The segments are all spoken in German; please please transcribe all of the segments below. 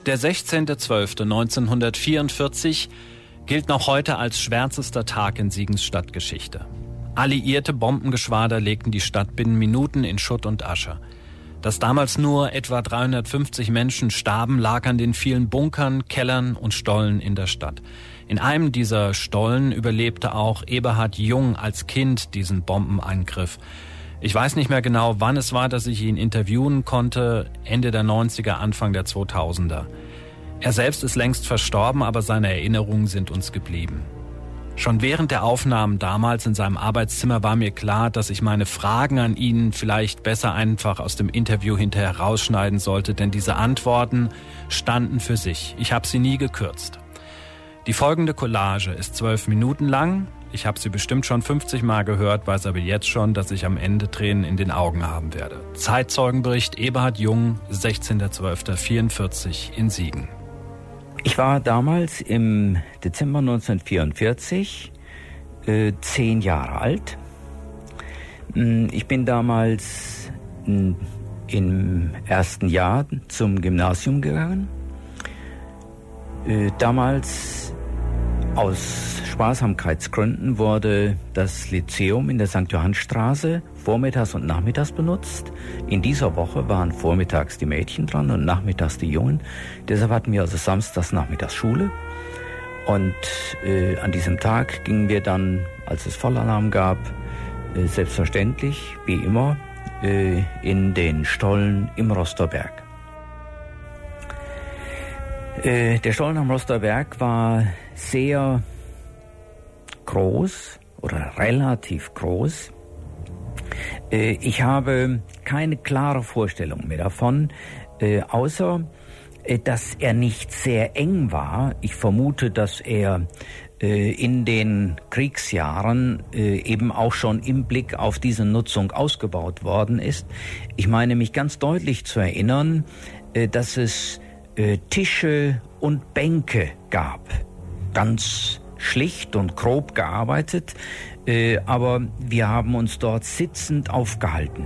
Der 16.12.1944 gilt noch heute als schwärzester Tag in Siegens Stadtgeschichte. Alliierte Bombengeschwader legten die Stadt binnen Minuten in Schutt und Asche. Dass damals nur etwa 350 Menschen starben, lag an den vielen Bunkern, Kellern und Stollen in der Stadt. In einem dieser Stollen überlebte auch Eberhard Jung als Kind diesen Bombenangriff. Ich weiß nicht mehr genau, wann es war, dass ich ihn interviewen konnte, Ende der 90er, Anfang der 2000er. Er selbst ist längst verstorben, aber seine Erinnerungen sind uns geblieben. Schon während der Aufnahmen damals in seinem Arbeitszimmer war mir klar, dass ich meine Fragen an ihn vielleicht besser einfach aus dem Interview hinterher rausschneiden sollte, denn diese Antworten standen für sich. Ich habe sie nie gekürzt. Die folgende Collage ist 12 Minuten lang. Ich habe sie bestimmt schon 50 Mal gehört, weiß aber jetzt schon, dass ich am Ende Tränen in den Augen haben werde. Zeitzeugenbericht Eberhard Jung, 16.12.44 in Siegen. Ich war damals im Dezember 1944 10 Jahre alt. Ich bin damals im ersten Jahr zum Gymnasium gegangen. Damals aus Sparsamkeitsgründen wurde das Lyzeum in der St. Johannstraße vormittags und nachmittags benutzt. In dieser Woche waren vormittags die Mädchen dran und nachmittags die Jungen. Deshalb hatten wir also samstags nachmittags Schule. Und an diesem Tag gingen wir dann, als es Vollalarm gab, selbstverständlich, wie immer, in den Stollen im Rosterberg. Der Stollen am Rosterberg war sehr groß oder relativ groß. Ich habe keine klare Vorstellung mehr davon, außer dass er nicht sehr eng war. Ich vermute, dass er in den Kriegsjahren eben auch schon im Blick auf diese Nutzung ausgebaut worden ist. Ich meine mich ganz deutlich zu erinnern, dass es Tische und Bänke gab. Ganz schlicht und grob gearbeitet, aber wir haben uns dort sitzend aufgehalten.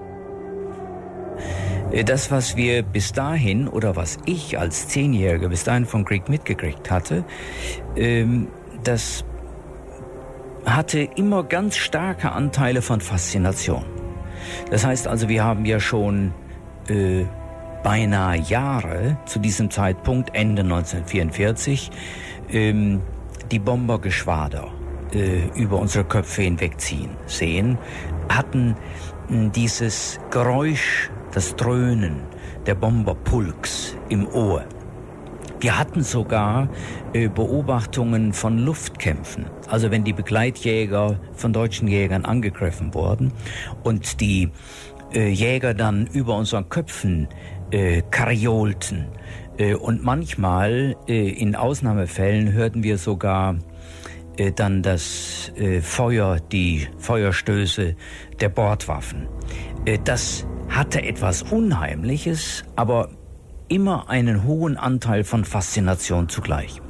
Das, was wir bis dahin, oder was ich als 10-Jähriger bis dahin vom Krieg mitgekriegt hatte, das hatte immer ganz starke Anteile von Faszination. Das heißt also, wir haben ja schon beinahe Jahre zu diesem Zeitpunkt, Ende 1944, die Bombergeschwader über unsere Köpfe hinwegziehen sehen, hatten dieses Geräusch, das Dröhnen der Bomberpulks im Ohr. Wir hatten sogar Beobachtungen von Luftkämpfen, also wenn die Begleitjäger von deutschen Jägern angegriffen wurden und die Jäger dann über unseren Köpfen kariolten. Und manchmal, in Ausnahmefällen, hörten wir sogar dann das Feuer, die Feuerstöße der Bordwaffen. Das hatte etwas Unheimliches, aber immer einen hohen Anteil von Faszination zugleich.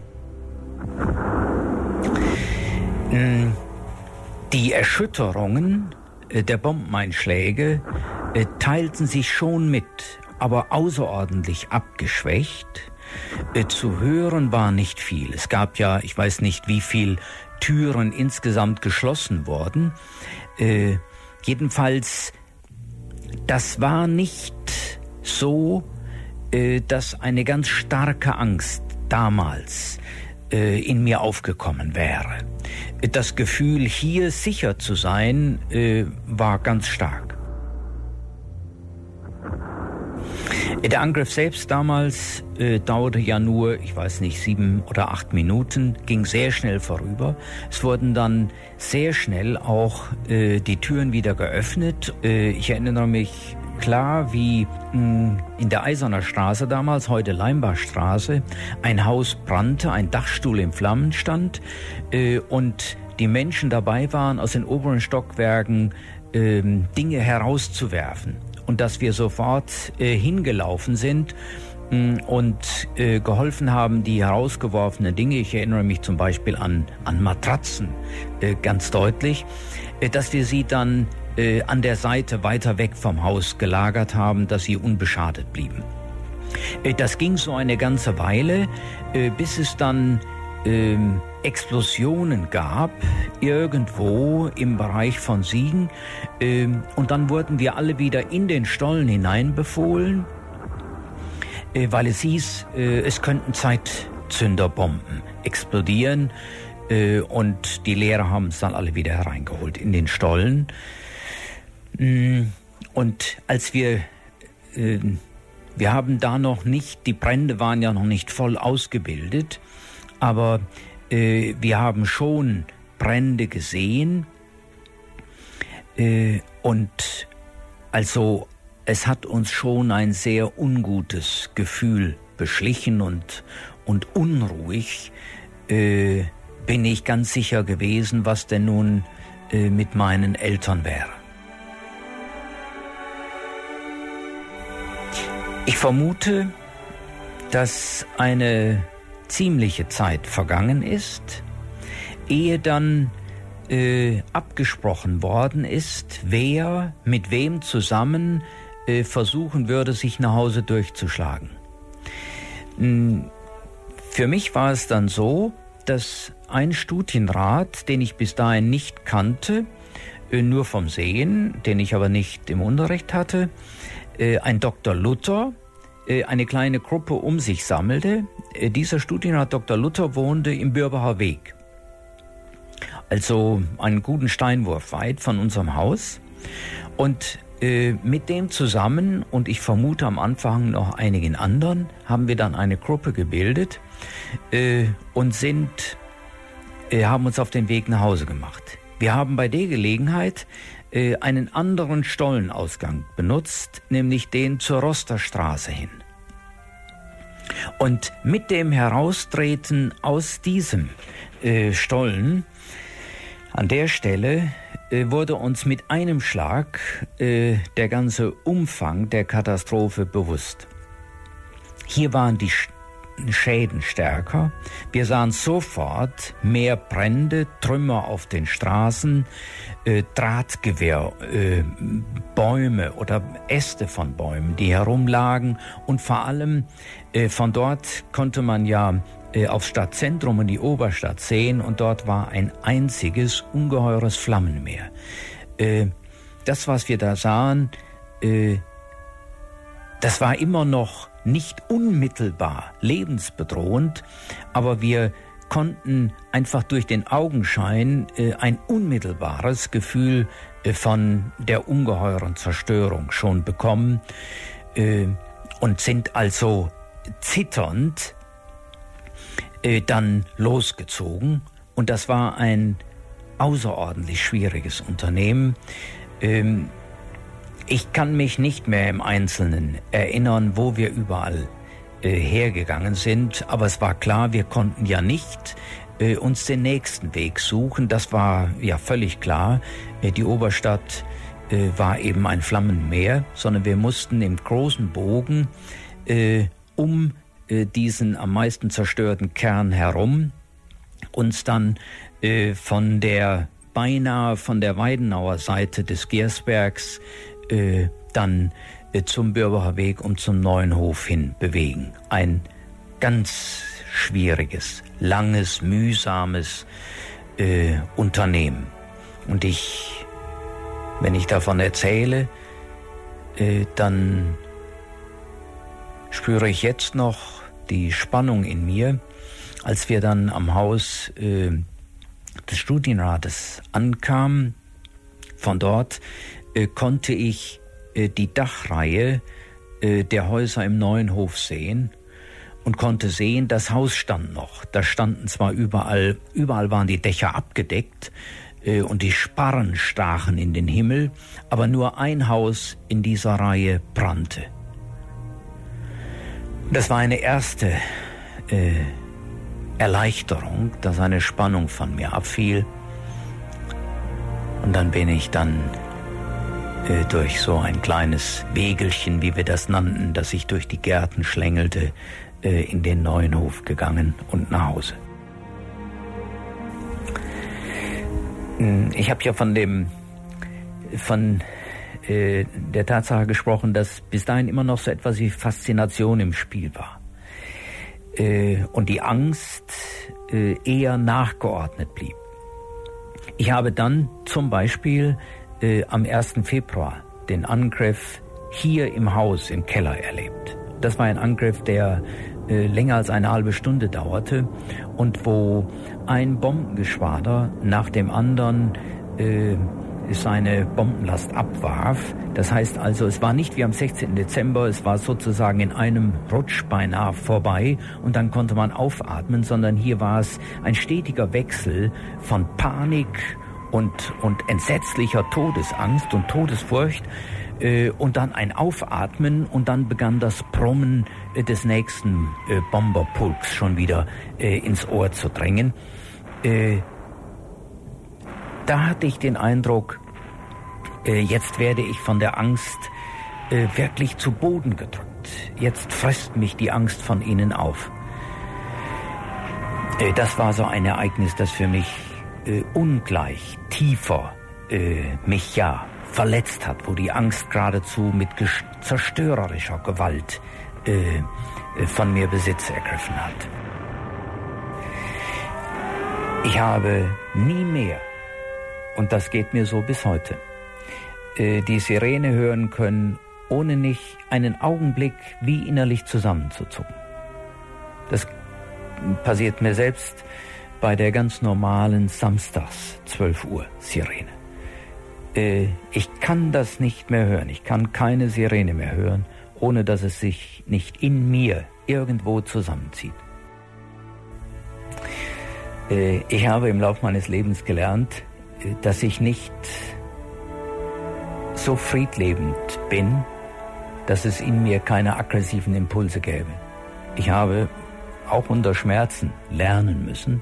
Die Erschütterungen der Bombeneinschläge teilten sich schon mit, aber außerordentlich abgeschwächt. Zu hören war nicht viel. Es gab ja, ich weiß nicht, wie viel Türen insgesamt geschlossen wurden. Jedenfalls, das war nicht so, dass eine ganz starke Angst damals in mir aufgekommen wäre. Das Gefühl, hier sicher zu sein, war ganz stark. Der Angriff selbst damals dauerte ja nur, ich weiß nicht, 7 oder 8 Minuten, ging sehr schnell vorüber. Es wurden dann sehr schnell auch die Türen wieder geöffnet. Ich erinnere mich klar, wie in der Eiserner Straße damals, heute Leimbachstraße, ein Haus brannte, ein Dachstuhl in Flammen stand und die Menschen dabei waren, aus den oberen Stockwerken Dinge herauszuwerfen. Und dass wir sofort hingelaufen sind und geholfen haben, die herausgeworfenen Dinge, ich erinnere mich zum Beispiel an Matratzen ganz deutlich, dass wir sie dann an der Seite weiter weg vom Haus gelagert haben, dass sie unbeschadet blieben. Das ging so eine ganze Weile, bis es dann Explosionen gab, irgendwo im Bereich von Siegen. Und dann wurden wir alle wieder in den Stollen hineinbefohlen, weil es hieß, es könnten Zeitzünderbomben explodieren. Und die Lehrer haben es dann alle wieder hereingeholt in den Stollen. Und als wir haben da noch nicht, die Brände waren ja noch nicht voll ausgebildet, aber wir haben schon Brände gesehen. Und also es hat uns schon ein sehr ungutes Gefühl beschlichen und unruhig bin ich ganz sicher gewesen, was denn nun mit meinen Eltern wäre. Ich vermute, dass eine ziemliche Zeit vergangen ist, ehe dann abgesprochen worden ist, wer mit wem zusammen versuchen würde, sich nach Hause durchzuschlagen. Für mich war es dann so, dass ein Studienrat, den ich bis dahin nicht kannte, nur vom Sehen, den ich aber nicht im Unterricht hatte, ein Dr. Luther, eine kleine Gruppe um sich sammelte. Dieser Studienrat Dr. Luther wohnte im Bürbacher Weg, also einen guten Steinwurf weit von unserem Haus. Und mit dem zusammen, und ich vermute am Anfang noch einigen anderen, haben wir dann eine Gruppe gebildet und haben uns auf den Weg nach Hause gemacht. Wir haben bei der Gelegenheit einen anderen Stollenausgang benutzt, nämlich den zur Rosterstraße hin. Und mit dem Heraustreten aus diesem Stollen, an der Stelle wurde uns mit einem Schlag der ganze Umfang der Katastrophe bewusst. Hier waren die Schäden stärker. Wir sahen sofort mehr Brände, Trümmer auf den Straßen, Drahtgewehr, Bäume oder Äste von Bäumen, die herumlagen. Und vor allem von dort konnte man ja aufs Stadtzentrum und die Oberstadt sehen, und dort war ein einziges ungeheures Flammenmeer. Das, was wir da sahen, das war immer noch nicht unmittelbar lebensbedrohend, aber wir konnten einfach durch den Augenschein ein unmittelbares Gefühl von der ungeheuren Zerstörung schon bekommen und sind also zitternd dann losgezogen. Und das war ein außerordentlich schwieriges Unternehmen. Ich kann mich nicht mehr im Einzelnen erinnern, wo wir überall hergegangen sind, aber es war klar, wir konnten ja nicht uns den nächsten Weg suchen. Das war ja völlig klar. Die Oberstadt war eben ein Flammenmeer, sondern wir mussten im großen Bogen um diesen am meisten zerstörten Kern herum uns dann beinahe von der Weidenauer Seite des Gersbergs dann zum Bürbacher Weg und zum Neuen Hof hin bewegen. Ein ganz schwieriges, langes, mühsames Unternehmen. Und wenn ich davon erzähle, dann spüre ich jetzt noch die Spannung in mir, als wir dann am Haus des Studienrates ankamen. Von dort konnte ich die Dachreihe der Häuser im Neuen Hof sehen und konnte sehen, das Haus stand noch. Da standen zwar überall waren die Dächer abgedeckt und die Sparren stachen in den Himmel, aber nur ein Haus in dieser Reihe brannte. Das war eine erste Erleichterung, dass eine Spannung von mir abfiel. Und dann bin ich dann durch so ein kleines Wegelchen, wie wir das nannten, das sich durch die Gärten schlängelte, in den Neuen Hof gegangen und nach Hause. Ich habe ja von der Tatsache gesprochen, dass bis dahin immer noch so etwas wie Faszination im Spiel war. Und die Angst eher nachgeordnet blieb. Ich habe dann zum Beispiel am 1. Februar den Angriff hier im Haus, im Keller erlebt. Das war ein Angriff, der länger als eine halbe Stunde dauerte und wo ein Bombengeschwader nach dem anderen seine Bombenlast abwarf. Das heißt also, es war nicht wie am 16. Dezember, es war sozusagen in einem Rutsch beinahe vorbei und dann konnte man aufatmen, sondern hier war es ein stetiger Wechsel von Panik und entsetzlicher Todesangst und Todesfurcht und dann ein Aufatmen und dann begann das Brummen des nächsten Bomberpulks schon wieder ins Ohr zu drängen. Da hatte ich den Eindruck, jetzt werde ich von der Angst wirklich zu Boden gedrückt. Jetzt frisst mich die Angst von innen auf. Das war so ein Ereignis, das für mich ungleich tiefer mich ja verletzt hat, wo die Angst geradezu mit zerstörerischer Gewalt von mir Besitz ergriffen hat. Ich habe nie mehr, und das geht mir so bis heute, die Sirene hören können, ohne nicht einen Augenblick wie innerlich zusammenzuzucken. Das passiert mir selbst bei der ganz normalen Samstags 12 Uhr Sirene. Ich kann das nicht mehr hören. Ich kann keine Sirene mehr hören, ohne dass es sich nicht in mir irgendwo zusammenzieht. Ich habe im Laufe meines Lebens gelernt, dass ich nicht so friedlebend bin, dass es in mir keine aggressiven Impulse gäbe. Ich habe auch unter Schmerzen lernen müssen,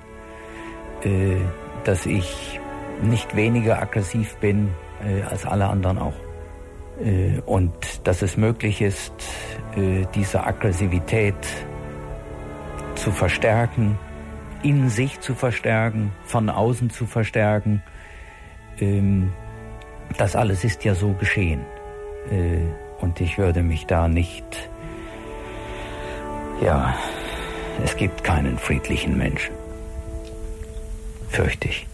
dass ich nicht weniger aggressiv bin als alle anderen auch. Und dass es möglich ist, diese Aggressivität zu verstärken, in sich zu verstärken, von außen zu verstärken. Das alles ist ja so geschehen. Und ich würde mich da nicht... Ja, es gibt keinen friedlichen Menschen. Fürchte ich.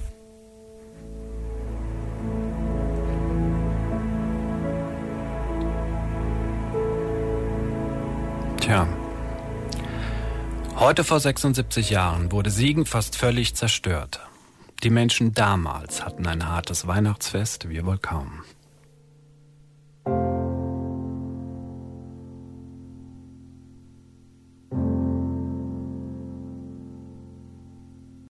Tja. Heute vor 76 Jahren wurde Siegen fast völlig zerstört. Die Menschen damals hatten ein hartes Weihnachtsfest, wir wohl kaum.